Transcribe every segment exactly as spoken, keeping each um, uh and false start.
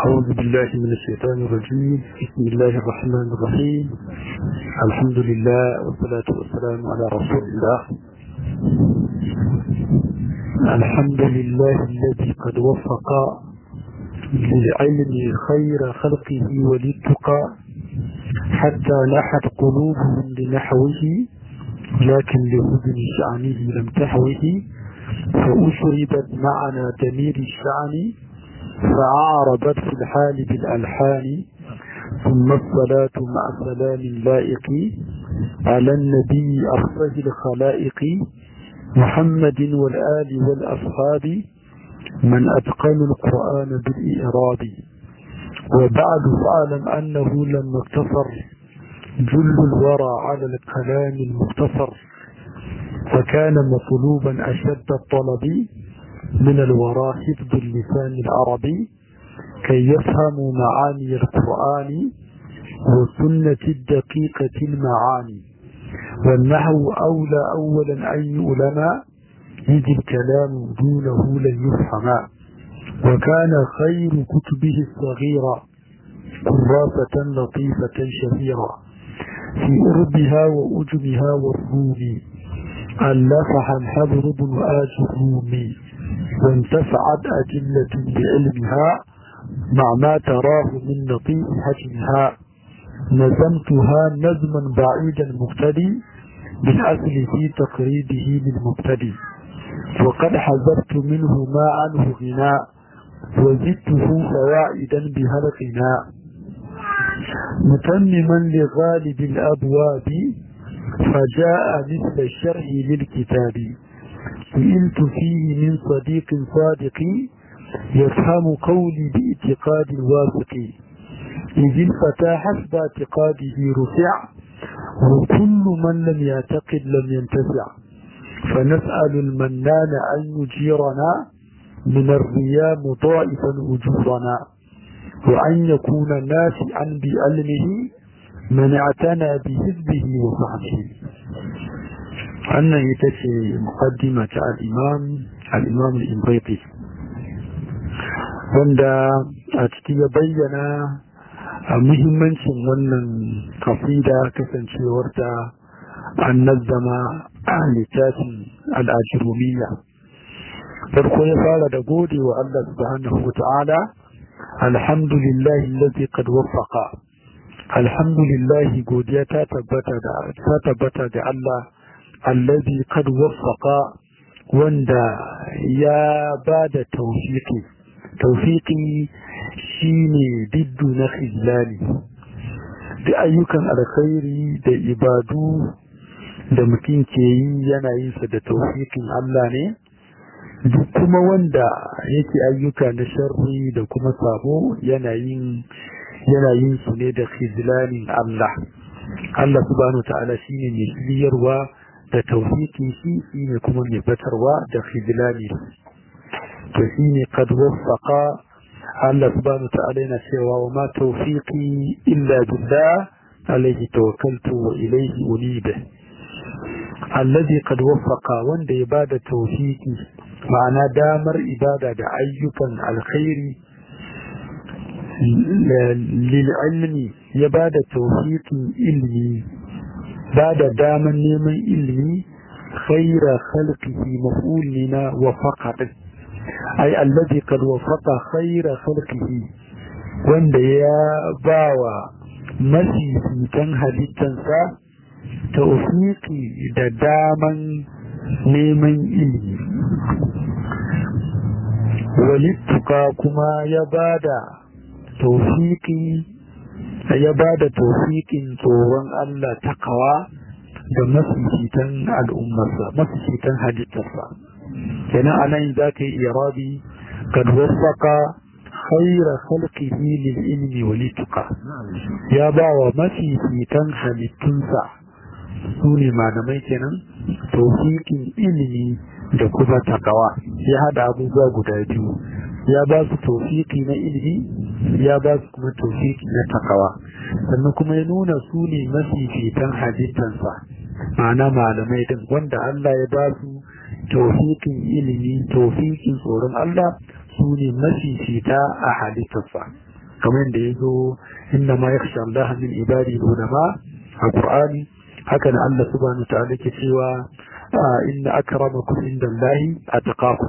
أعوذ بالله من الشيطان الرجيم. بسم الله الرحمن الرحيم. الحمد لله والصلاة والسلام على رسول الله. الحمد لله الذي قد وفق للعلم خير خلقه وللتقى حتى لاحت قلوبهم لنحوه، لكن لحزن شأنه لم تحوه، فأشربت معنا دمير الشأن فعارضت في الحال بالألحان. ثم الصلاة مع سلام لائق على النبي أفصح الخلائق محمد والآل والأصحاب من أتقن القرآن بالإعراب. وبعد فاعلم أنه لما اقتصر جل الورى على الكلام المختصر، فكان مطلوبا أشد الطلب من الوراء حفظ اللسان العربي كي يفهموا معاني القرآن والسنة الدقيقة المعاني. والنحو أولى أولا أن يؤلم، يجي الكلام دونه لن يفهم. وكان خير كتبه الصغيرة كراسة لطيفة شهيرة في أربها وأجمها والروم، ألفها الحبر بن آج الرومي، وانتفعت أجلة بعلمها مع ما تراه من لطيف حجمها. نظمتها نظما بعيدا مبتدي بالأصل في تقريبه للمبتدي، وقد حذرت منه ما عنه غناء وزدته فوائدا بها الغناء. متمما لغالب الأبواب فجاء مثل الشرح للكتاب. سئلت فيه من صديق صادق يفهم قولي باعتقاد واثق، إذ الفتى حسب اعتقاده رفع، وكل من لم يعتقد لم ينتفع. فنسأل المنان أن يجيرنا من الرياء مضاعفا أجورنا، وأن يكون نافعا بعلمه من اعتنى بحزبه وصحبه. أنه يتشي مقدمة الإمام الإمام الإنبيطي، wanda a ciki ya bayyana a muhimmancin wannan kasida kasancewarta an nazzama a littafin al'ajirumiyya. farko ya fara da gode wa Allah subhanahu wa ta'ala, alhamdulillahi allazi qad waffaqa. alhamdulillahi godiya ta tabbata da ta tabbata da Allah allazi qad waffaqa, wanda ya bada tawfiqi. tawfiqi shine diddu na khizlani, da ayyukan alkhairi da ibadu da mutum ke yi yana yin sa da tawfiqin Allah ne. duk kuma wanda yake ayyuka na sharri da kuma sabo yana yin yana yin su ne da khizlanin Allah. Allah subhanahu ta'ala shine mai shiriyarwa da tawfiqi, shi shine kuma mai batarwa da khizlani. to shine qad waffaqa. Allah subhanahu ta'ala yana cewa wa ma tawfiqi illa billah alayhi tawakkaltu wa ilayhi unib. alladhi qad waffaqa, wanda ya bada tawfiqi, ma'ana damar ibada da ayyukan alkhairi lil ilmi, ya bada tawfiqin ilmi, bada damar neman ilmi. khayra khalqihi maf'ulina wa faqat, ay alladhi qad wafaqa khayra khalqihi, wanda ya bawa mafificin halittansa tawfiqi da daman neman ilimi. walittuka kuma ya bada tawfiqi ya bada tawfiqin tsoron Allah, takawa da mafificin al'ummarsa, mafificin halittarsa. kenan anan za ka yi irabi kad waffaka khayra khalqihi lil ilmi wa lituqa, ya ba wa mafificin halittunsa su ne malamai kenan tawfiqin ilimi da kuma takawa. ya hada abubuwa guda biyu, ya ba su tawfiqi na ilimi, ya ba su kuma tawfiqi na takawa. sannan kuma ya nuna su ne mafificin halittansa, ma'ana malamai din wanda Allah ya ba su tawfiqin ilimi, tawfiqin tsoron Allah, su ne mafifita a halittarsa. kamar yadda ya zo inna ma yakhsha Allah min ibadi ulama a Qur'ani. haka da Allah subhanahu wa ta'ala ke cewa inna akramakum indallahi atqakum.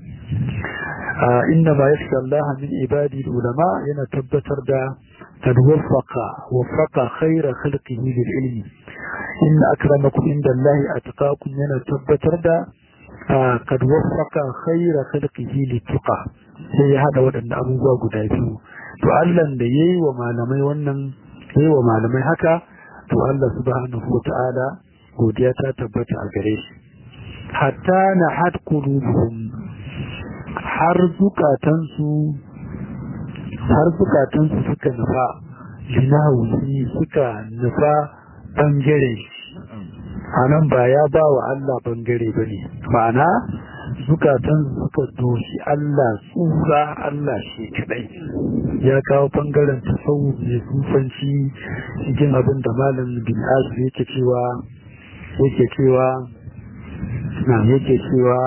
inna ma yakhsha Allah min ibadi ulama yana tabbatar da tadwafaqa wafaqa khayra khalqihi lil ilmi. inna akramakum indallahi atqakum yana tabbatar da kad wafaqa khayra khalqihi lit tuqa. sai ya hada waɗannan abubuwa guda biyu. to Allah da yayi wa malamai wannan yayi wa malamai haka, to Allah subhanahu wa ta'ala godiya ta tabbata a gare shi. hatta na had qulubuhum, har zukatansu har zukatansu suka nufa linawi, suka nufa bangare. a nan ba ya ba wa Allah bangare ba ne, ma'ana zukatan suka doshi Allah tsura Allah shi kadai. ya kawo bangaren tasawuf mai sufanci cikin abin da malam bin azu yake cewa yake cewa na yake cewa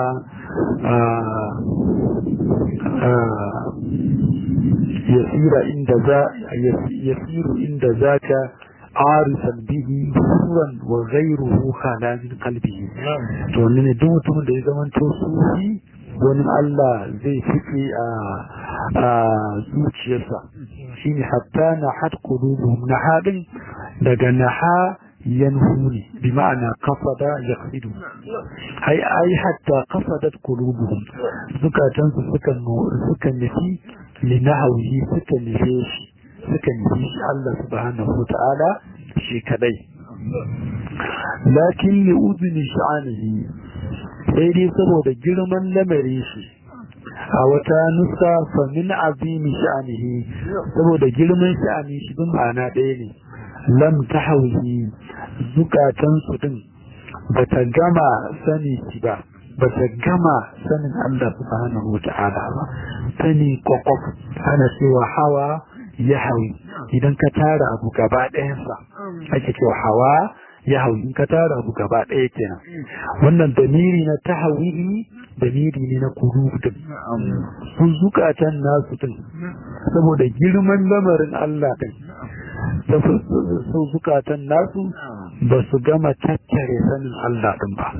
yasira inda za yasiru inda zaka عارفا به سرا وغيره خالا من قلبه. to ne duk mutumin da ya zama to sufi wani Allah zai fice a a zuciyarsa. shine hatta na had qulubuhum, na hadin daga naha yanhuni bi ma'ana qasada yaqsidu. ai ai hatta qasadat qulubuhum, zukatan su suka suka nufi linahawi, suka nufi shi suka nufi Allah subhanahu wa ta'ala shi kadai. lakin li udni sha'anihi, sai dai saboda girman lamari shi. a wata nuska fa min azimi sha'anihi, saboda girman sha'ani shi bin ma'ana ɗaya ne. lam tahwihi, zukatan su din bata gama sani shi ba, bata gama sanin Allah subhanahu wa ta'ala ba. sani kwakwaf, ana cewa hawa ya hawi, idan ka tara abu gaba ɗayansa ake cewa hawa ya hawi, in ka tara abu gaba ɗaya kenan. wannan damiri na tahawiri damiri ne na kurufin sun zukatan nasu din, saboda girman lamarin Allah din, sun zukatan nasu ba su gama tattare sanin Allah din ba.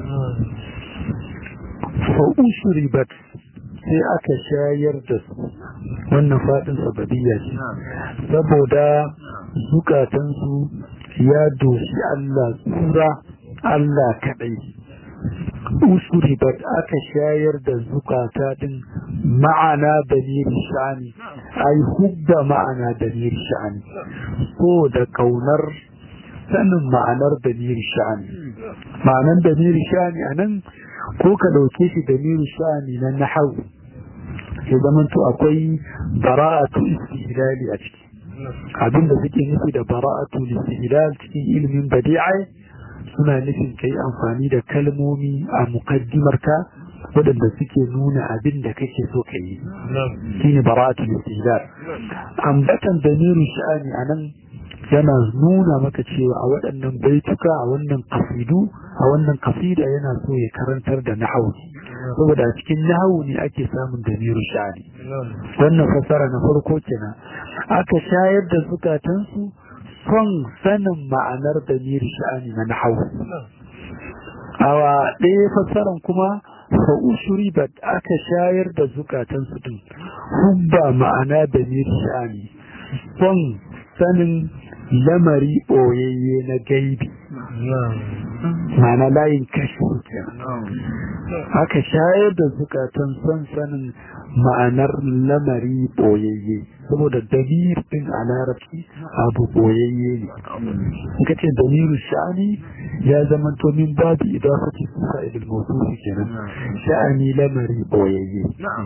fa ushribat, sai aka shayar da su. wannan fadin sababiyya ce, saboda zukatansu ya doshi Allah tsura Allah kadai. usuribat, aka shayar da zukata din ma'ana damiri sha'ani, ai hubba ma'ana damiri sha'ani, so da kaunar sanin ma'anar damiri sha'ani. ma'anar damiri sha'ani anan ko ka dauke shi damiri sha'ani na nahwu, ya zama to akwai bara'atu istihlali a ciki. abinda suke nufi da bara'atu istihlal cikin ilimin badi'a suna nufin kai amfani da kalmomi a mukaddimarka waɗanda suke nuna abin da kake so ka yi. shine bara'atu istihlal. ambatan damirin sha'ani anan yana nuna maka cewa a waɗannan baituka, a wannan kasidu, a wannan kasida yana so ya karantar da nahwu, saboda a cikin nahwu ne ake samun damirin sha'ani. wannan fasara na farko kenan. aka shayar da zukatansu son sanin ma'anar damirin sha'ani na nahwu. awa ɗaya fasaran kuma fa ushribat, aka shayar da zukatansu din hubba ma'ana damirin sha'ani, son sanin lamari ɓoyayye na gaibi, ma'ana layin kashi. aka shayar da zukatan son sanin ma'anar lamari ɓoyayye, saboda damir din a larabci abu ɓoyayye ne. in ka ce damiru sha'ani ya zama to min babu idafati suka idil mawsufi kenan. sha'ani lamari ɓoyayye,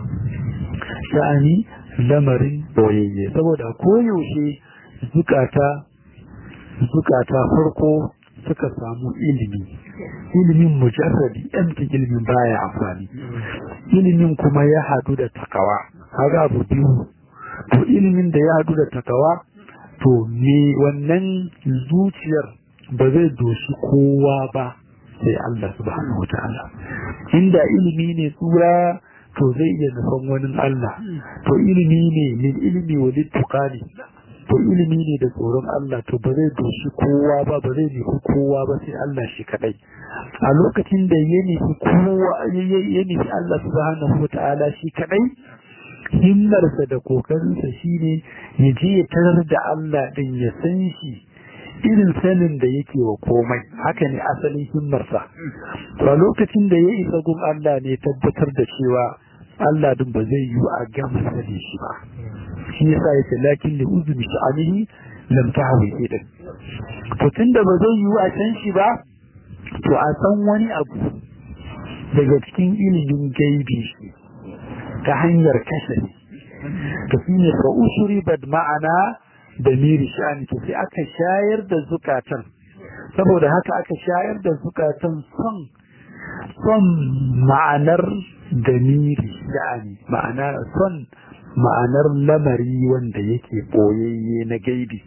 sha'ani lamarin ɓoyayye, saboda koyaushe zukata zukata farko suka samu ilimi, ilimin mujarradi empty, ilimin baya amfani. ilimin kuma ya hadu da takawa, kaga abu biyu. to ilimin da ya hadu da takawa, to me wannan zuciyar ba zai doshi kowa ba sai Allah subhanahu wataala. inda ilimi ne tsura to zai iya nufan wani Allah. To ilimi ne min ilimi wa littuqani, to ilimi ne da tsoron Allah, to ba zai doshi kowa ba, ba zai nufi kowa ba sai Allah shi kadai. A lokacin da ya nufi kowa ya nufi Allah subhanahu wa ta'ala shi kadai, himmarsa da kokarinsa shine ya je ya tarar da Allah din, ya san shi irin sanin da yake wa komai. Haka ne asalin himmarsa. To a lokacin da ya isa gun Allah ne tabbatar da cewa Allah din ba zai yi a gama sanin shi ba. Shi yasa yake lakin da uzumi sha'anihi lam tahwi idan. To tunda ba zai yi a san shi ba, to a san wani abu daga cikin ilimin gaibi shi ta hanyar kashe. To shine fa usuri bad ma'ana da miri sha'ani, to sai aka shayar da zukatan. Saboda haka aka shayar da zukatan son son ma'anar da miri sha'ani, ma'ana son ma'anar lamari wanda yake boyayye na gaibi.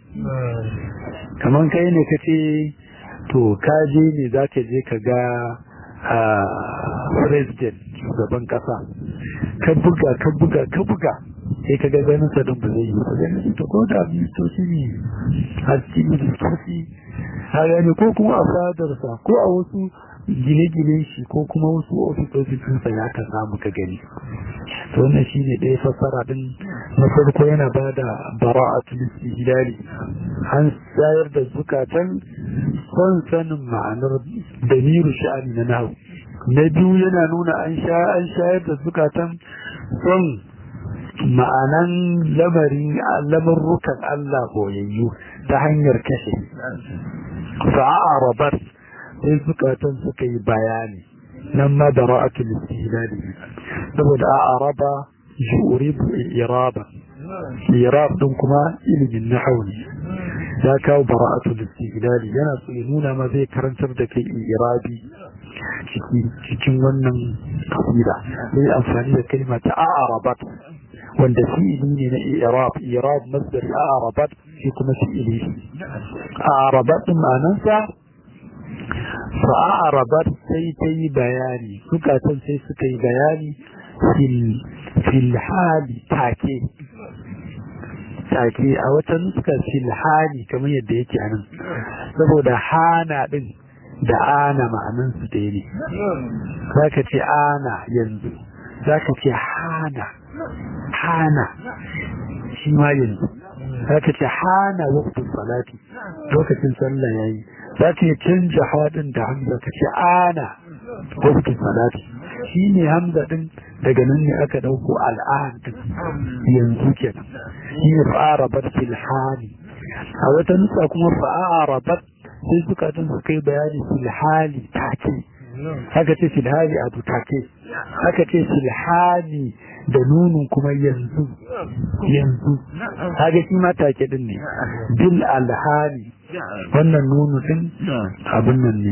Kaman kai ne kace to kaje ne zaka je ka ga a president shugaban kasa, ka buga ka buga ka buga sai ka ga ganin sa don ba zai yi ba. Ganin to ko da ministoci ne har cikin ministoci har ne, ko kuma a fadarsa ko a wasu gine-gine shi ko kuma wasu ofisoshinsa ya ka samu ka gani. To wannan shi ne ɗaya fassara ɗin. Na farko yana ba da bara'atul istihlali, an sayar da zukatan son sanin ma'anar damiru sha'ani na nahu. Na biyu yana nuna an shayar da zukatan son ma'anan lamarin lamarrukan Allah boyayyu ta hanyar kashe. Fa'arabat sai zukatan suka yi bayani, nan ma bara'atul istihlali, saboda a'araba yuribu al-iraba, irab din kuma ilimin nahwu ne. Ya kawo bara'atul istihlali, yana so ya nuna ma zai karantar da kai irabi cikin wannan kasida. Sai amfani da kalma ta a'arabat wanda fi'ili ne na irab, irab masdar a'arabat shi kuma fi'ili. A'arabat din ma'anarsa fa'arabat sai ta yi bayani, zukatan sai suka yi bayani fil hali take take a wata nuska fil hali kamar yadda yake anan, saboda hana din da ana ma'anan su da ne. Zaka ce ana yanzu, zaka ce hana hana shi ma yanzu, zaka ce hana waqtin salati, lokacin sallah yayi. Zaka yi canja hadin da hamza ka ce ana waqtin salati, shine hamza din daga nan ne aka dauko al'an din yanzu kenan. Shi fa'arabat fil hali. A wata nusa kuma fa'arabat sai suka tun suka yi bayani fil hali take. Haka ce fil hali abu take, haka ce fil hali da nunun kuma yanzu yanzu, haka shi ma take din ne. Bil alhali, wannan nunu din abin nan ne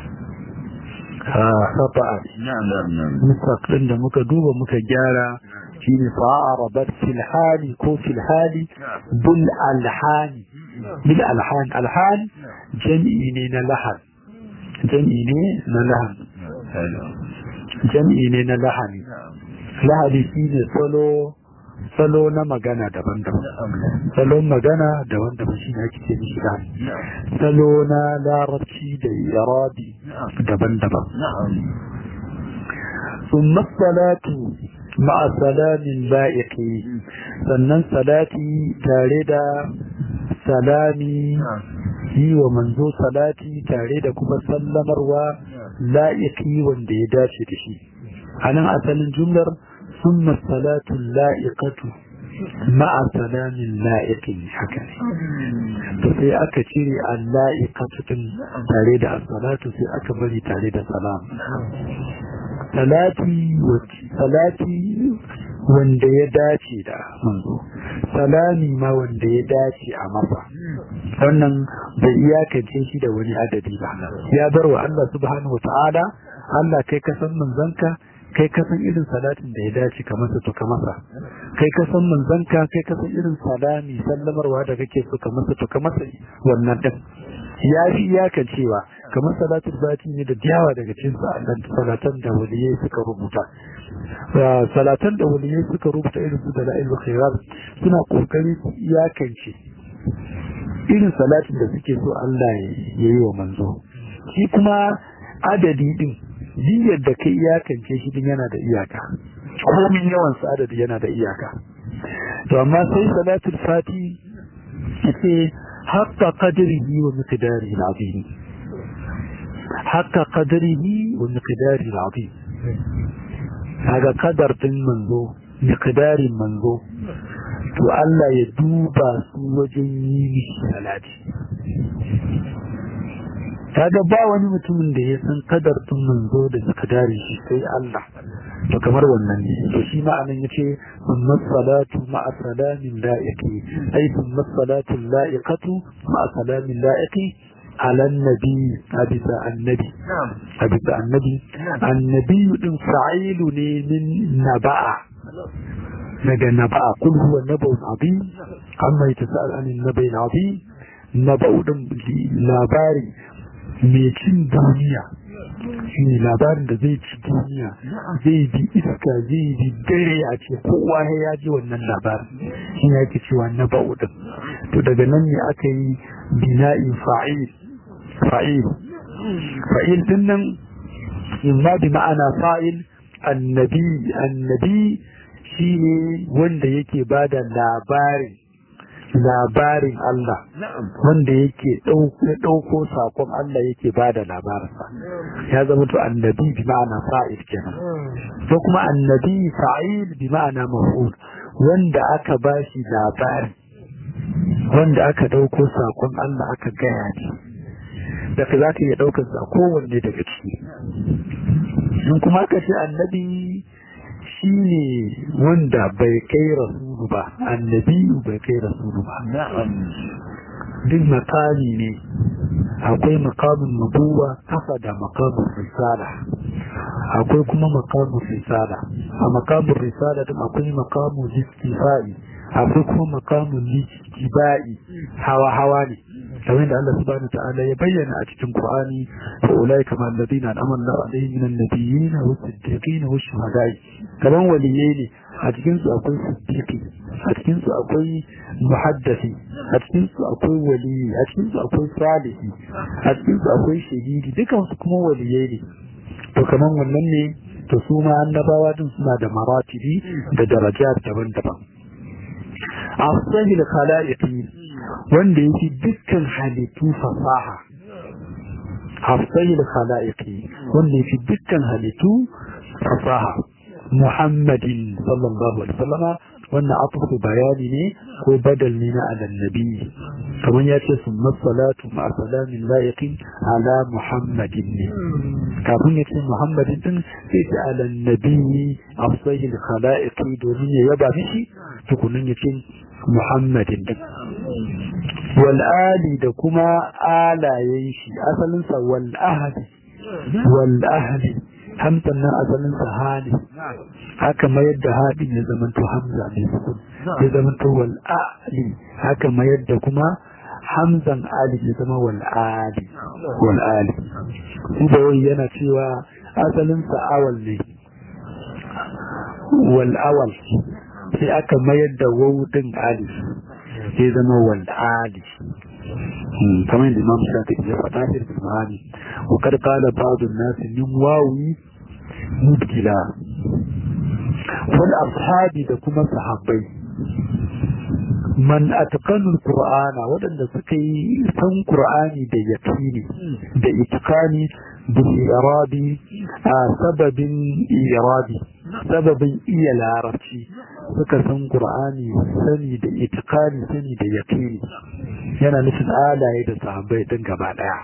safa'a. Nusar din da muka duba muka gyara shi ne fa'arabat fil hali ko fil hali bil alhani. Bil alhan, alhan jam'i ne na lahan, jam'i ne na lahan, jam'i ne na lahani. Lahani shi ne salo salo na magana daban-daban, salon magana daban-daban shi ne ake ce mishi lahani. Salo na larabci da irabi daban-daban. Summa salatu ma'a salamin ba'iqi, sannan salati tare da salami, yi wa manzo salati tare da kuma sallamarwa la'iqi wanda ya dace da shi. A nan asalin jumlar summa salatu la'iqatu ma'a salamin la'iqi, haka ne. To sai aka cire al-la'iqatu din tare da as-salatu, sai aka bari tare da salam. Salati salati wanda ya dace da manzo, salami ma wanda ya dace a masa. Wannan bai iyakance shi da wani adadi ba, ya bar wa Allah subhanahu wa ta'ala. Allah kai ka san manzanka, kai ka san irin salatin da ya dace ka masa to ka masa. Kai ka san manzanka, kai ka san irin salami sallamarwa da kake so ka masa to ka masa wannan din. ya fi iyakan cewa kamar salatul fati ne da yawa daga cikin salatan da waliyai suka rubuta salatan da waliyai suka rubuta irin su da la'ilul khairat suna kokari iyakance irin salatin da suke so Allah ya yi wa manzo shi kuma adadi din jiyar da kai iyakance shi din yana da iyaka komin yawan sa adadi yana da iyaka to amma sai salatul fati ce haqqa qadrihi wa miqdarihi al-azim haqqa qadrihi wa miqdarihi al-azim kaga kadar din manzo miqdarin manzo to Allah ya duba su wajen yi mishi salati kaga ba wani mutumin da ya san kadar din manzo da miqdarin shi sai Allah to kamar wannan ne to shi ma'anan yace amma salatu ma'a salamin la'iqi ay amma salatu la'iqatu ma'a salamin la'iqi ala annabi abisa annabi abisa annabi annabi din fa'ilu ne min naba'a daga naba'a kul huwa naba'un azim amma yatasal an nabai azim naba'u din labari mai cin duniya shi ne labarin da zai ci duniya zai bi iska zai bi dare a ce kowa ya ji wannan labarin shi ya ke cewa na ba'udin to daga nan ne aka yi bina'in fa'il fa'il fa'il din nan imma bi ma'ana fa'il annabi annabi shi ne wanda yake ba da labarin labarin Allah wanda yake ɗauko sakon Allah yake ba da labarinsa ya zama to annabi bi ma'ana fa'il kenan ko kuma annabi fa'il bi ma'ana maf'ul wanda aka bashi labari wanda aka ɗauko sakon Allah aka gaya ne da ka za ka iya ɗaukar sa kowanne daga ciki in kuma aka ce annabi shi ne wanda bai kai rasulu ba annabi bai kai rasulu ba duk makami ne akwai makamin nubuwa kafa da makamin risala akwai kuma makamin risala a makamin risala din akwai makamin listifa'i akwai kuma makamin listifa'i hawa hawa ne kamar da Allah subhanahu ta'ala ya bayyana a cikin Qur'ani wa ulaika ma alladhina an'ama Allahu alaihim minan nabiyyin was-siddiqin wash-shuhada'i kaman waliyai ne a cikin su akwai siddiqi a cikin su akwai muhaddisi a cikin su akwai wali a cikin su akwai salihi a cikin su akwai shahidi dukan su kuma waliyai ne to kaman wannan ne to su ma annabawa din suna da maratibi da daraja daban-daban afsahil khalaiqi wanda yake dukkan halittu fasaha afsahil khalaiqi wanda yake dukkan halittu fasaha muhammadin sallallahu alaihi wasallam wannan atufu bayani ne ko badal ne na annabi kamar ya ce sunna salatu ma salamin laiqin ala muhammadin ne kafin ya ce muhammadin din sai ta ala nabi afsahil khalaiqi domin ya yaba mishi tukunin ya ce muhammadin din wal ali da kuma alayen shi asalin sa wal ahli wal ahli hamdan nan asalin sa hali haka mayar da hadin ya zama to hamza ne ya zama to wal ali haka mayar da kuma hamzan ali ya zama wal ali wal ali kuma wai yana cewa asalin sa awal ne wal awal sai aka mayar da wawudin ali sai zama wal ali kamar da imam shafi'i ya faɗa shi da ma'ani wa kad qala ba'd an-nas min wawi mubtila wal ashabi da kuma sahabbai man atqanu al-qur'ana wadanda suka yi san qur'ani da yaqini da itqani bil iradi a sababin iradi sababin iya larabci suka san qur'ani sani da itqani sani da yaqini yana nufin alaye da sahabbai din gaba daya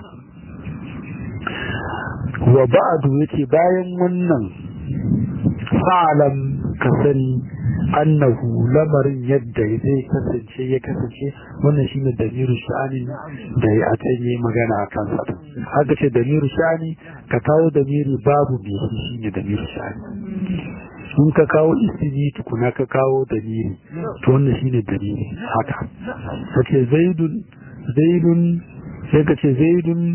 wa ba'du yace bayan wannan fa'alam ka sani annahu lamarin yadda zai kasance ya kasance wannan shine damiru sha'ani da ya atanye magana a kansa haka ce damiru sha'ani ka kawo damiri babu ne shine damiru sha'ani in ka kawo isini tukuna ka kawo damiri to wannan shine damiri haka kace zaidun zaidun sai ka ce zaidun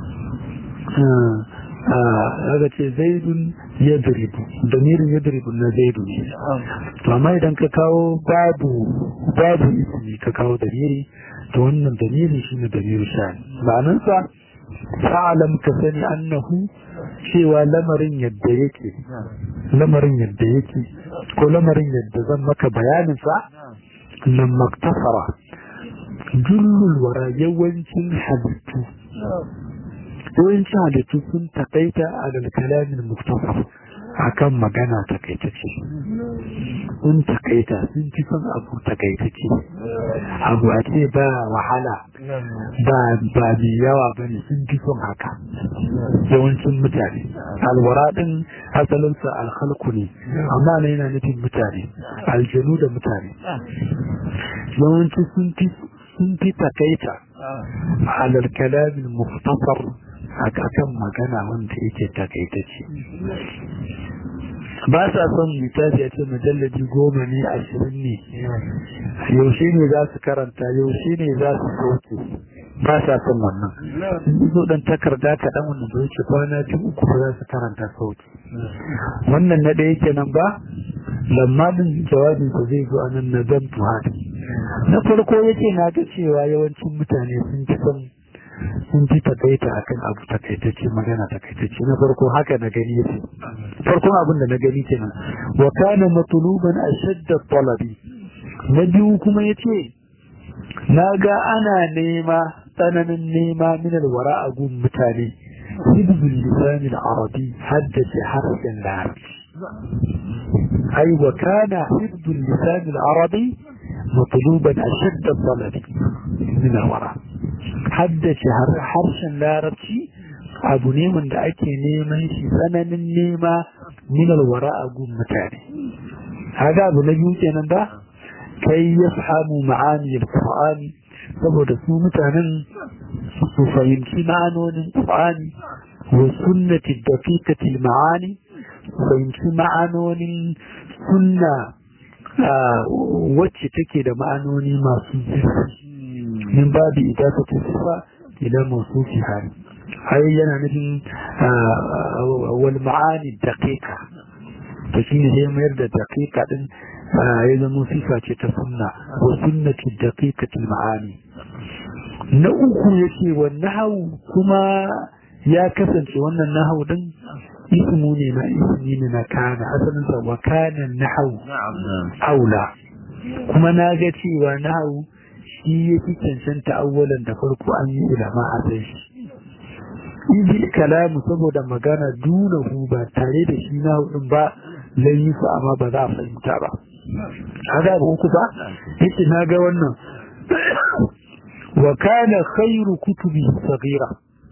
aka ce zaidun ya diribu damirin ya diribu na zaidu ne to amma idan ka kawo babu babu ismi ka kawo damiri to wannan damiri shi ne damirin shani ma'anansa fa'alam ka sani annahu cewa lamarin yadda yake lamarin yadda yake ko lamarin yadda zan maka bayaninsa nan maktafara jullul wara yawancin halittu yawancin halittu sun takaita a kalamin muktafar akan magana takaitacce sun takaita sun fi son abu takaitacce abu a ce ba wahala ba ba mai yawa ba ne sun fi son haka yawancin mutane alwara din asalinsa alhalku ne amma na yana nufin mutane aljanu da mutane yawanci sun fi sun fi takaita alal kalamin muktafar akan magana wanda yake takaitacce ba sa son littafi a ce mujalladi goma ne ashirin ne yaushe ne za su karanta yaushe ne za su sauke ba sa son wannan sun zo dan takarda kaɗan wanda bai ce kwana biyu uku ba za su karanta sauke wannan na ɗaya kenan ba lamma din jawabin sa zai zo anan na zan tuhadi na farko yace na ga cewa yawancin mutane sun fi son sun fi takaita akan abu takaitacce magana takaitacce na farko haka na gani yace farkon abin da na gani kenan wa kana matluban ashadda talabi na biyu kuma yace naga ana nema tsananin nema min alwara a gun mutane hibzul lisan al-arabi haddace harshen larabci ai wa kana hibzul lisan al-arabi matluban ashadda talabi min alwara haddace harshen larabci abu ne wanda ake neman shi tsananin nema minal wara a gun mutane haka abu na biyu kenan ba kai ya samu ma'ani al-qur'ani saboda su mutanen su fahimci ma'anonin qur'ani wa sunnati daqiqati al-ma'ani su fahimci ma'anonin sunna wacce take da ma'anoni masu zurfi min babi idafatu sifa ila mawsufiha ai yana nufin wal ma'ani daqiqa to shine sai mayar da daqiqa din ya zama sifa ce ta sunna wa sunnati daqiqati ma'ani na uku yake wannan nahwu kuma ya kasance wannan nahwu din ismu ne na ismi ne na kana asalin sa wa kana nahwu aula kuma na ga cewa nahwu shi yake cancanta awwalan da farko an yi ulama a sai shi izi kalamu saboda magana dunahu ba tare da shi na hudun ba laifa amma ba za a fahimta ba haka ba uku ba yace na ga wannan wa kana khairu kutubi saghira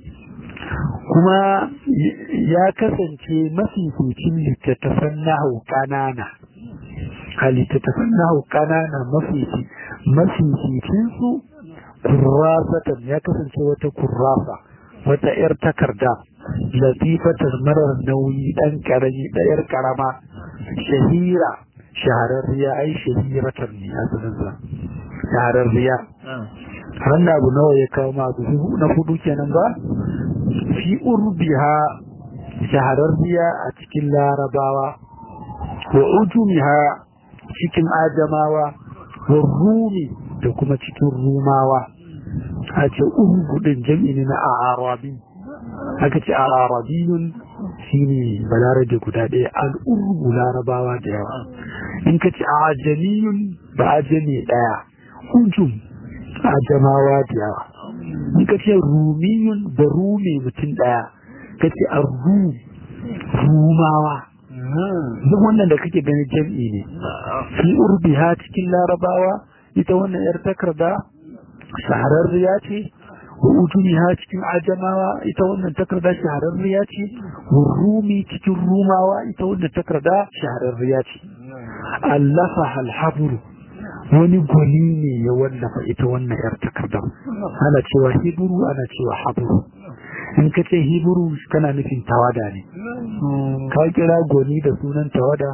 kuma ya kasance mafificin littattafan nahu kanana littattafan nahu kanana mafifi mafificin su kurrasatan ya kasance wata kurrasa wata yar takarda latifatar marar nauyi dan karami da yar karama shahira shahararriya ai shahiratan ne asalin sa shahararriya wannan abu nawa ya kawo ma abu na hudu kenan ba fi urbiha shahararriya a cikin larabawa wa ujumiha cikin ajamawa wa rumi da kuma cikin rumawa a ce urgudin jam'i na arabi aka ce arabiyun shine balarabe guda ɗaya al'urgu larabawa da yawa in ka ce ajamiyun ba ajami ɗaya ujum ajamawa da yawa in ka ce rumiyun da rumi mutum ɗaya ka ce arru rumawa duk wannan da kake gani jam'i ne fi urbiha cikin larabawa ita wannan yar takarda shahararriya ce wa ujumiha cikin ajamawa ita wannan takarda shahararriya ce wa rumi cikin rumawa ita wannan takarda shahararriya ce allafa alhabru wani gwani ne ya wallafa ita wannan yar takarda ana cewa hibru ana cewa habru in ka ce hibru kana nufin tawada ne ka kira gwani da sunan tawada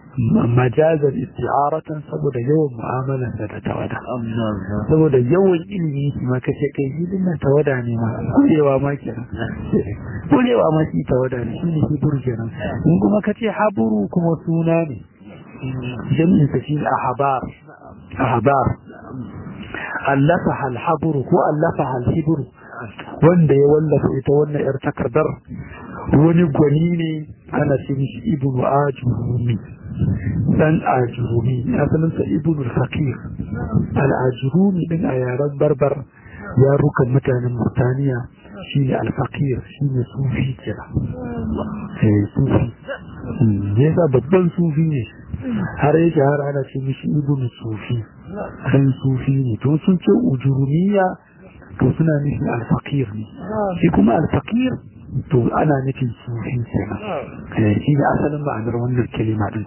majazar isti'aratan saboda yawan mu'amalarsa da tawada saboda yawan ilimi shi ma kace kai hidin nan tawada ne ma kurewa ma kenan kurewa ma shi tawada ne shi ne hibur kenan in kuma kace haburu kuma suna ne jami'in sa shi ahbar ahbar allafa hal haburu ko allafa hal hiburu wanda ya wallafa ita wannan yar takardar wani gwani ne ana ce mishi ibnu ajurumi dan ajurumi asalin sa ibnu fakir al ajurumi din a yaren barbar ya ruka mutanen Mauritania shine al fakir shine sufi kira eh sufi ne da babban sufi ne har yake har ana ce mishi ibnu sufi dan sufi ne to sun ce ujurumiya to suna nufin al fakir ne shi kuma al fakir to ana nufin sufi kenan shi ne asalin ma'anar wannan kalima din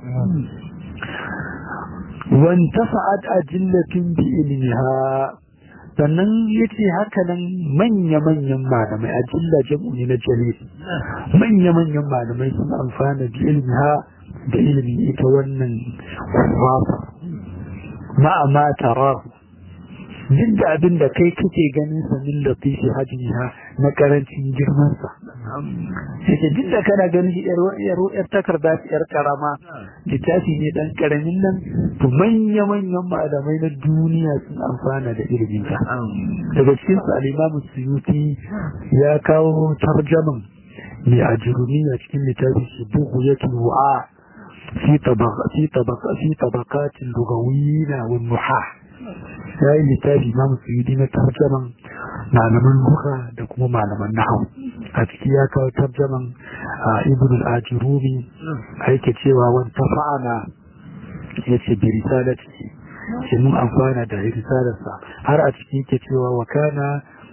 wantafa'at ajillatin bi ilmiha sannan yace haka nan manya manyan malamai ajilla jam'u ne na jalil manya manyan malamai sun amfana bi ilmiha da ilmi ita wannan wafa ma ma tarahu duk da abin da kai kake ganin sa min latifi hajjiha na karancin girman sa sai duk da kana ganin yar yar yar takarda yar karama littafi ne dan karamin nan to manya manyan malamai na duniya sun amfana da ilimin sa daga cikin su al-Imam Suyuti ya kawo tarjaman mai ajrumiya cikin littafin shi bughyatul wa'a fi tabaqa fi tabaqa fi tabaqatil lughawiyyin wan nuhah ya yi littafi imamu suyudi na tarjaman malaman lugha da kuma malaman nahawu a ciki ya kawo tarjaman ibn al-ajurumi aike cewa wan tafa'ana yace bi risalati shi mun amfana da risalarsa har a ciki yake cewa wa kana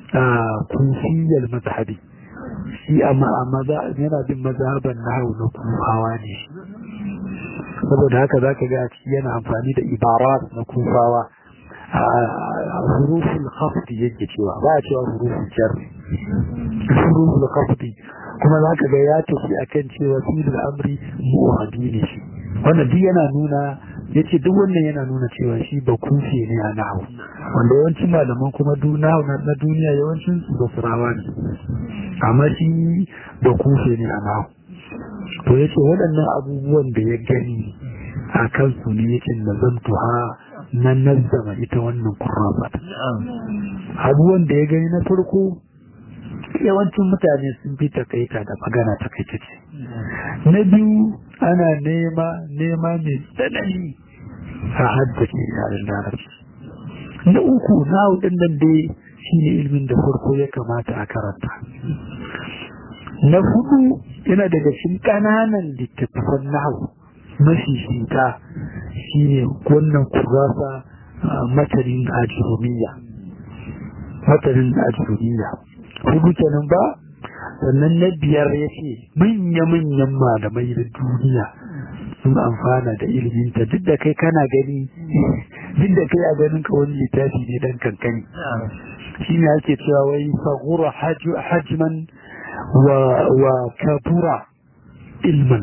kufiyal mazhabi shi amma amma yana bin mazhaban nahawu na kufawa ne saboda haka zaka ga a ciki yana amfani da ibarat na kufawa huruful khafdi yake cewa ba a cewa huruful jar huruful khafdi kuma zaka ga ya tafi akan cewa fi'il amri mu'addi ne shi wannan duk yana nuna yace duk wannan yana nuna cewa shi ba kufi ne a nahwu wanda yawancin malaman kuma nahwu na duniya yawancin su basrawa ne amma shi ba kufi ne a nahwu to yace waɗannan abubuwan da ya gani a kansu ne yake nazamtuha na nazzama ita wannan kurrafa abubuwan da ya gani na farko yawancin mutane sun fi takaita da magana takaitacce na biyu ana nema nema mai tsanani a haddace yaren larabci na uku na hudun nan dai shi ne ilmin da farko ya kamata a karanta na hudu yana daga cikin ƙananan littattafan nahu mafi shita shi ne wannan kurasa matarin ajirumiya matarin ajirumiya hudu kenan ba sannan na biyar ya ce manya-manyan malamai da duniya sun amfana da iliminta duk da kai kana gani duk da kai a ganin ka wani littafi ne dan kankani shi ne ake cewa wai sagura hajman wa kabura ilman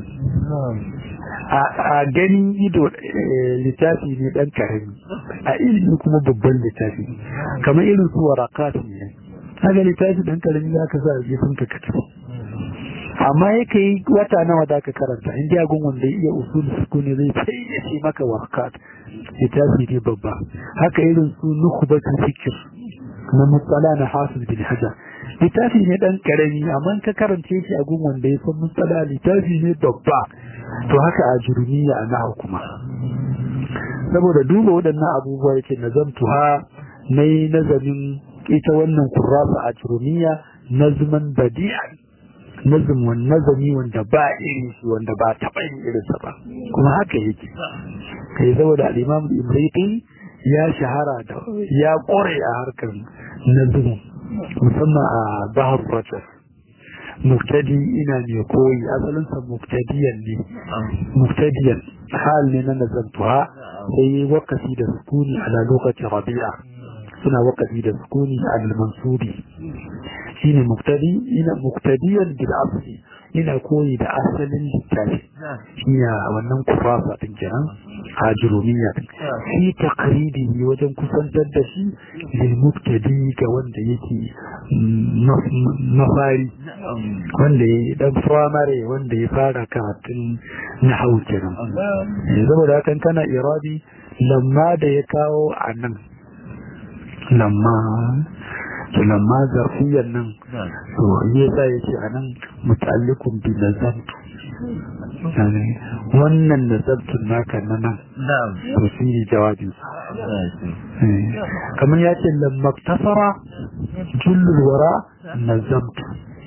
a ganin ido littafi ne dan karami a ilimi kuma babban littafi kamar irin su warakati ne haka littafi dan karami za ka sa a gefen ka kaci amma yake yi wata nawa da ka karanta in ji agun wanda iya usul sukuni zai sai ya ce maka warakat littafi ne babba haka irin su nukhbatu fikr na mutsala na hafiz bin hajar littafi ne dan karami amma ka karance shi a gun wanda ya san mutsala littafi ne babba to haka a jurumiya a nahu kuma saboda duba waɗannan abubuwa yake nazamtuha nayi nazamin ita wannan kurrasa a jurumiya nazman badi'a nazm wan nazami wanda ba irin shi wanda ba taɓa yin irinsa ba kuma haka yake kai saboda al-imam al-imriti ya shahara da ya kore a harkar nazm musamman a bahar rajab muktadi ina ne koyi asalinsa muktadiyan ne muktadiyan hal ne na nazartuwa sai yi wakasi da sukuni ala lokacin rabi'a suna wakasi da sukuni ala mansuri shine muktadi ina muktadiyan bil asli ina koyi da asalin littafi shine wannan kufafa din kenan ajrumiya din shi takridi wajen kusantar da shi lil mubtadi ga wanda yake mafari wanda ya dan primary wanda ya fara karatun nahwu kenan saboda hakan kana irabi lamma da ya kawo anan lamma lamma zarfiyan nan to yasa yace anan muta'alliqun bi nazamtu wannan nazamtun naka nan to shi ne jawabin kamar yace lamma tasara jullul wara nazamtu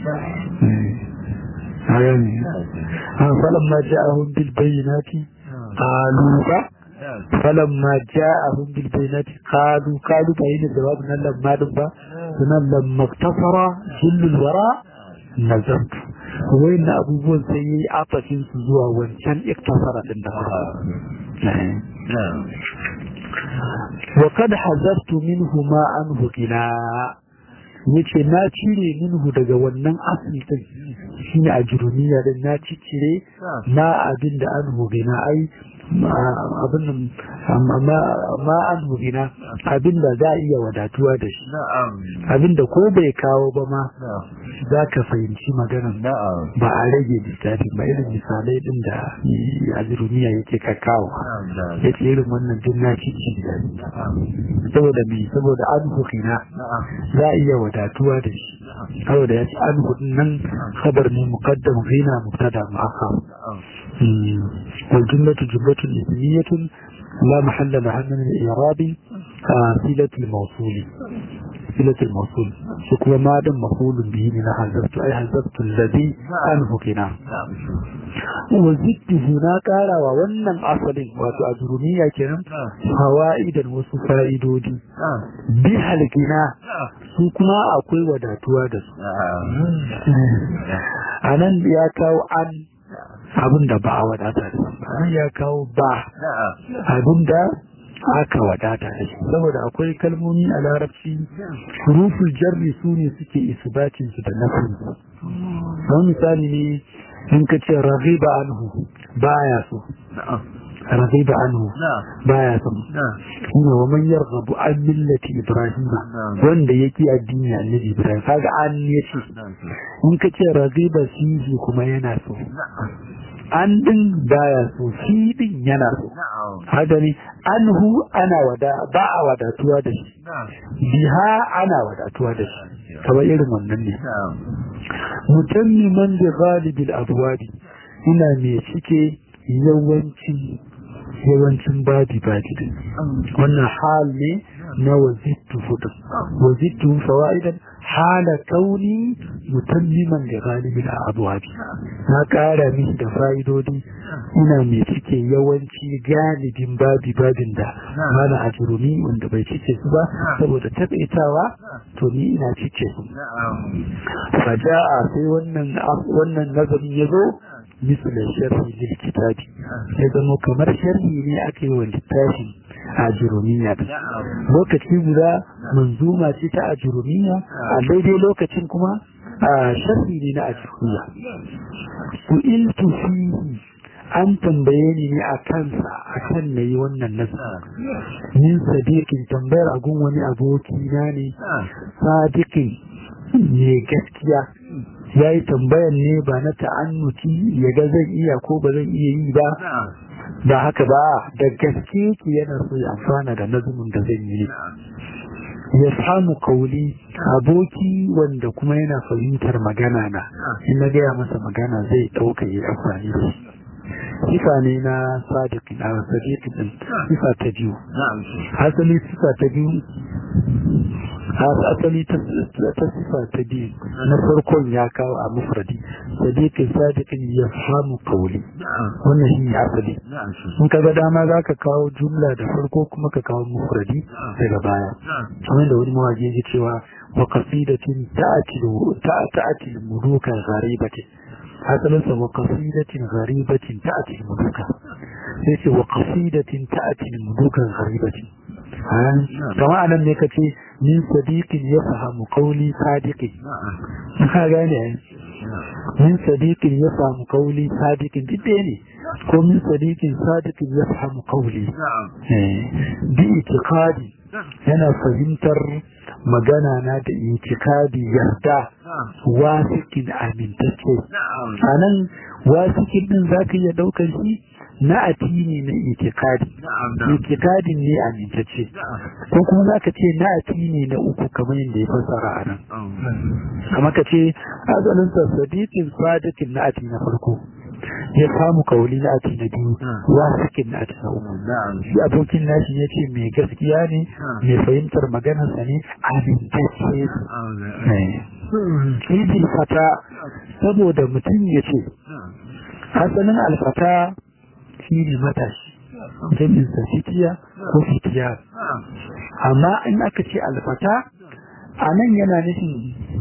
ayani falamma ja'ahum bil bayyinati qalu فلما جاءهم بالبينات قالوا قالوا بين الجواب ان لما دبا لما اقتصر جل الوراء نزمت وين abubuwan sai yayi afafin su zuwa wancan iktasara din da wa kad hazartu minhu ma anhu ila yace na cire minhu daga wannan asli din shine ajrumiya din na cire na abinda anhu gina ai abin ma an hurina abinda za a iya wadatuwa da shi abinda ko bai kawo ba ma za ka fahimci maganan ba a rage littafin ba irin misalai din da azirumiya yake kakawa ya ce irin wannan jin na cikin saboda mai saboda an hurina za a iya wadatuwa da shi saboda ya ce an hudun nan khabar ne muqaddam ghina mubtada mu'akhkhar والجملة جملة اسمية لا محل لها من الإعراب صلة الموصول صلة الموصول شكوى ما دم مفعول به من حذفت أي حذفت الذي أنه كنا وزدت هناك على وونن أصل وتأجرني كنا فوائدا وسفائدودي بها الكنا سكما أقوي وداتوا دس أنا ياكاو عن abin da ba a wadata da shi ya kawo ba abin da aka wadata da shi saboda akwai kalmomi a larabci huruful jarri su ne suke isbatin su da nafi don misali ne in ka ce raghiba anhu baya so raghiba anhu baya so kuma wa man yarghabu an millati ibrahim wanda yake addini annabi ibrahim kaga an yace in ka ce raghiba fihi kuma yana so an din baya so shi din yana so haka ne anhu ana wada ba a wadatuwa da shi biha ana wadatuwa da shi kamar irin wannan ne mutammiman da galibil abwabi ina mai cike yawancin yawancin babi babi din wannan hal ne na wazittu hudu wazittu fawaidan hala kauni mutammiman da galibin abuwabi na kara mishi da fa'idodi ina mai cike yawanci galibin babi babin da mana a jirumi wanda bai cike su ba saboda taɓaitawa to ni ina cike su faja'a sai wannan wannan nazarin ya zo misali sharhi lil kitabi ya zama kamar sharhi ne aka yi wa littafin ajurumiya da lokaci guda manzuma ce ta ajurumiya a daidai lokacin kuma a sharhi ne na ajurumiya su iltu fihi an tambaye ni ne a kansa a kan na yi wannan nasa min sadiqin tambayar agun wani aboki na ne sadiqin ne gaskiya ya yi tambayan ne ba na ta'annuti ya ga zan iya ko ba zan iya yi ba ba haka ba da gaske ki yana so ya amfana da nazumin da zan yi ya samu kauli aboki wanda kuma yana fahimtar magana na in na gaya masa magana zai ɗauka ya amfani da shi sifa ne na sadiqin a sadiqin din sifa ta biyu hasali sifa ta biyu asali ta sifa ta biyu na farkon ya kawo a mufradi sadiqin sadiqin ya samu kauli wannan shi ne asali in ka ga dama za ka kawo jumla da farko kuma ka kawo mufradi daga baya kamar da wani mawaje ya cewa wa qasidatin ta'ati ta'ati mudukan gharibatin hasalinsa wa qasidatin gharibatin ta'ati muduka sai ce wa qasidatin ta'ati mudukan gharibatin kama anan ne kace min sadiqin ya fahimu qawli sadiqi ka gane min sadiqin ya samu kauli sadiqin dide ne ko min sadiqin sadiqin ya samu kauli bi itiqadi yana fahimtar magana na da itikadi yarda wasikin amintacce anan wasikin din zaka iya daukar shi na atini na itikadi itikadin ne amintacce ko kuma zaka ce na atini na uku kamar yadda ya fassara a nan kamar ka ce azalin sadiqin sadiqin na atini na farko ya samu kauli na ati na biyu wasikin na ati na uku shi abokin nashi ya ce mai gaskiya ne mai fahimtar maganarsa ne amintacce idil fata saboda mutum ya ce asalin alfata shi ne matashi jami'insa fitiya ko fitiya amma in aka ce alfata a nan yana nufin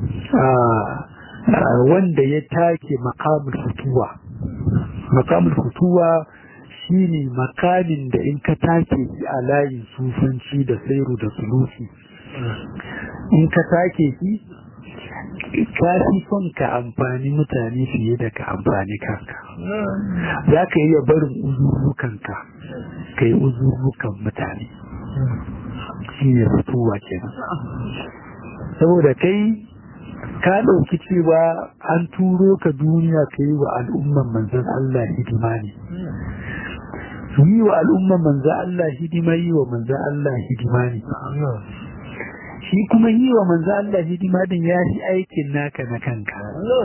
wanda ya take makamul fituwa makamul fituwa shine makamin da in ka take shi a layin sufanci da sairu da sulusi in ka take shi ka fi son ka amfani mutane fiye da ka amfani kanka za ka iya barin uzurrukanka ka yi uzurrukan mutane shi ne fituwa kenan saboda kai ka ɗauki cewa an turo ka duniya ka yi wa al'umman manzan Allah hidima ne yi wa al'umman manzan Allah hidima yi wa manzan Allah hidima ne shi kuma yi wa manzan Allah hidima din ya fi aikin naka na kanka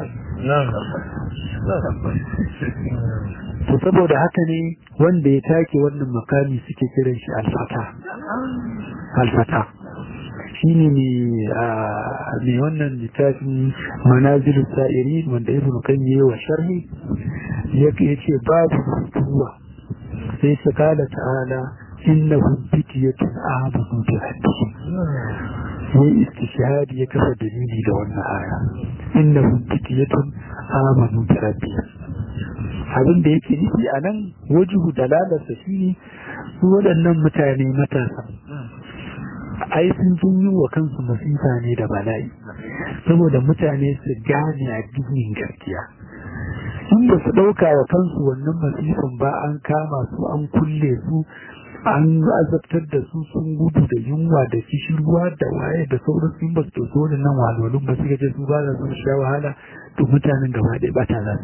to saboda haka ne wanda ya take wannan makami suke kiran shi alfata alfata shi ne mai wannan littafin manazilin sa'iri wanda ibn qayyim yayi wa sharhi yake ce babu ruwa sai ta kala ta'ala innahu bitiyatun amanu bi rabbihim yayi istishhadi ya kafa dalili da wannan aya innahu bitiyatun amanu bi rabbihim abin da yake nufi a nan wajihu dalalarsa shine su waɗannan mutane matasa ai sun yi wa kansu masifa ne da bala'i saboda mutane su gane addinin gaskiya in ba su ɗauka wa kansu wannan masifan ba an kama su an kulle su an azabtar da su sun gudu da yunwa da kishirwa da waye da sauran sun ba su ɗauki waɗannan walolin ba suka ce su ba za su sha wahala to mutanen gaba ɗaya ba ta za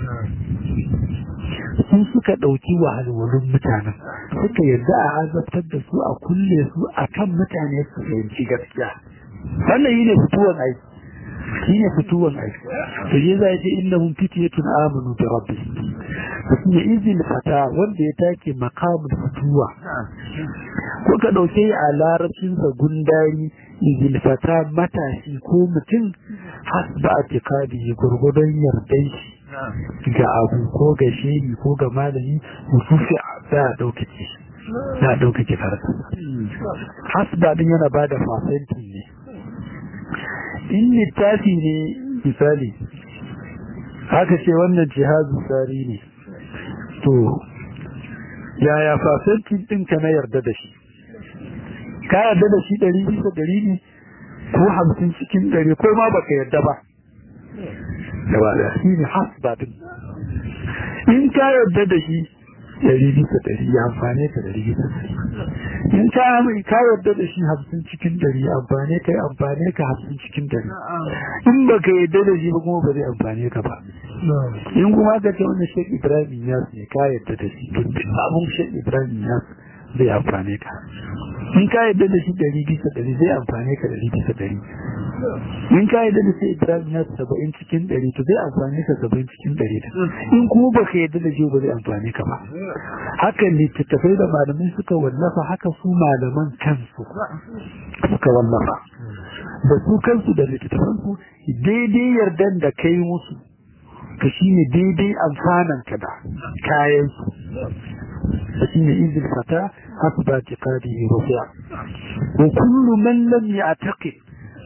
su sun suka ɗauki wahalwalin mutanen suka yarda a azabtar da su a kulle su a kan mutane su fahimci gaskiya wannan yi ne fituwan aiki shi ne fituwan aiki to je za a ce inda mun fitiyatun amanu da rabbi su ne izin fata wanda ya take makamun fituwa ko ka ɗauke a larabcinsa gundari izin fata matashi ko mutum hasba a tikadi gurgudun yardan shi ga abu ko ga shehi ko ga malami musufi za a ɗaukake za a ɗaukake farka hasba din yana ba da fasentin ne in littafi ne misali haka ce wannan jihazin tsari ne to yaya fasentin ɗinka na yarda da shi ka yarda da shi ɗari bisa ɗari ne ko hamsin cikin ɗari ko ma baka yarda ba gaba da shi ne hasba din in ka yarda da shi ɗari bisa ɗari ya amfane ka ɗari bisa ɗari in ka ka yarda da shi hamsin cikin ɗari amfane ka amfane ka hamsin cikin ɗari in ba ka yarda da shi ba kuma ba zai amfane ka ba in kuma ka ce wannan Sheikh Ibrahim Yas ne ka yarda da shi to abun Sheikh Ibrahim Yas zai amfane ka in ka yarda da shi ɗari bisa ɗari zai amfane ka ɗari bisa ɗari in ka yarda da sai Ibrahim ya saba'in cikin ɗari to zai amfani ka saba'in cikin ɗari in kuma ba ka yarda da shi ba zai amfani ka ba haka littattafai da malamai suka wallafa haka su malaman kansu suka wallafa da su kansu da littattafansu daidai yardan da kai musu ka shi ne daidai amfanan ka da kayansu shi ne izin fata hasba tiqadi rufi'a wa kullu man lam ya'taqid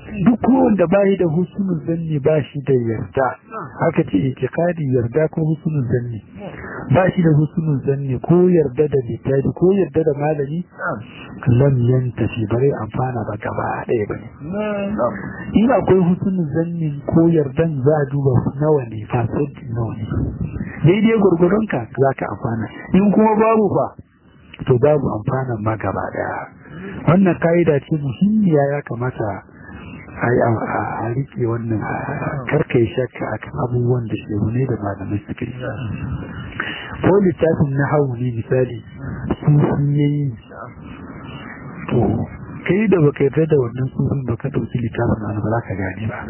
duk wanda bai da husnul zanni ba shi da yarda haka ce itikadi yarda ko husnul zanni ba shi da husnul zanni ko yarda da littafi ko yarda da malami lam yantafi bare amfana ba gaba ɗaya bane in akwai husnul zanni ko yardan za a duba nawa ne fasadi nawa ne daidai gurgurun ka zaka amfana in kuma babu fa to babu amfana ma gaba ɗaya. Wannan ka'ida ce muhimmiya ya kamata a rike wannan karkai shakka akan abubuwan da ke ne da malamai suka yi ko littafin na hau ne misali sun yayi to kai da baka yarda da wannan sufin baka dauki littafin na ba za ka gane ba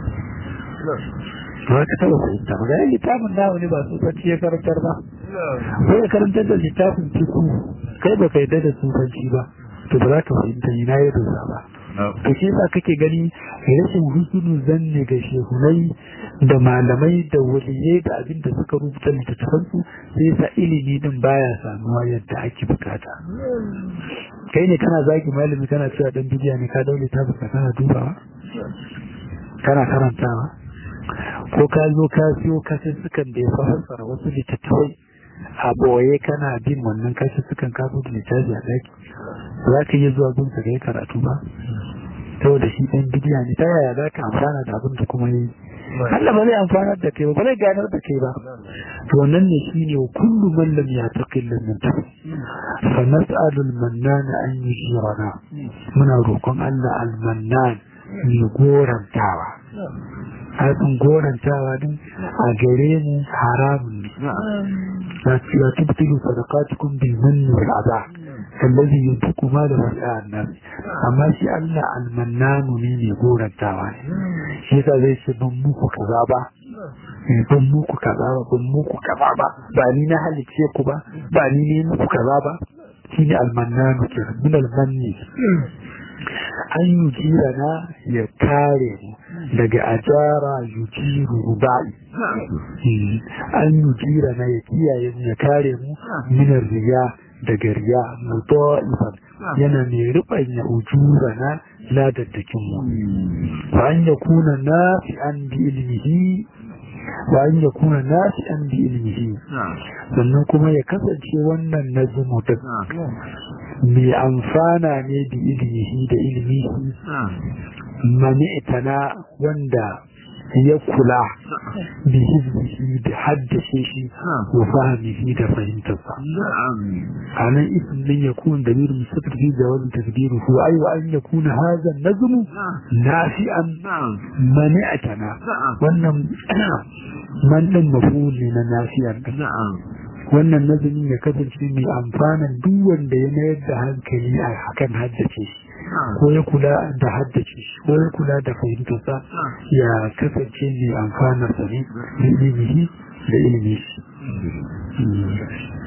ba ka taba fahimta ba gane littafin na wani ba sufanci ya karantar ba ko ya karantar da littafin ciku kai baka yarda da sufanci ba to ba za ka fahimta ina ya dosa ba to shi yasa kake gani rashin husnul zanni ga shehunai da malamai da waliyai da abin da suka rubuta littattafan su sai yasa ilimi din baya samuwa yadda ake bukata kai ne kana zagi malami kana cewa dan bidiya ne ka daure ta baka kana dubawa kana karantawa ko ka zo ka siyo kasussukan da ya fassara wasu littattafai a boye kana bin wannan kasussukan ka zo da littafi a daki za ka iya zuwa gunsa ga karatu ba saboda shi ɗan bidiya ne ta yaya za ka amfana da abin da kuma yi Allah ba zai amfana da kai ba ba zai ganar da kai ba to wannan ne shi ne kullu man lam yataqil min tafi fa nas'alu al-mannan an yujirana muna roƙon Allah al-mannan ne gorantawa hatsin gorantawa din a gare mu haramun ne la tubtilu sadaqatukum bil manni wal adha الذي ينفق ماله رئاء الناس amma shi Allah almannanu ne ne gorantawa ne shi yasa zai ce ban muku kaza ba ban muku kaza ba ban muku kaza ba ba ni na halice ku ba ba ni ne muku kaza ba shi ne almannanu ke min almanni an yujira na ya kare mu daga ajara yujiru rubai an yujira na ya kiyaye mu ya kare mu min riya daga riya mutu'ifan yana mai rubanya ujurana ladaddakin mu wa an yakuna nafi'an bi ilmihi wa an yakuna nafi'an bi ilmihi sannan kuma ya kasance wannan nazmu ta mai amfana ne bi ilmihi da ilmihi mani'tana wanda ya kula bi hizbihi da haddace shi wa fahimihi da fahimtarsa anan ism din yakun damir mustaqbil fi jawab taqdiruhu ay wa an yakuna hadha an-nazm nafi'an mani'atana wannan man din maf'ul ne na nafi'an wannan nazarin ya kasance mai amfanan duk wanda ya mayar da hankali a hakan haddace shi ko ya kula da haddace shi ko ya kula da fahimtarsa ya kasance mai amfanar sa ne da ilimi da ilimi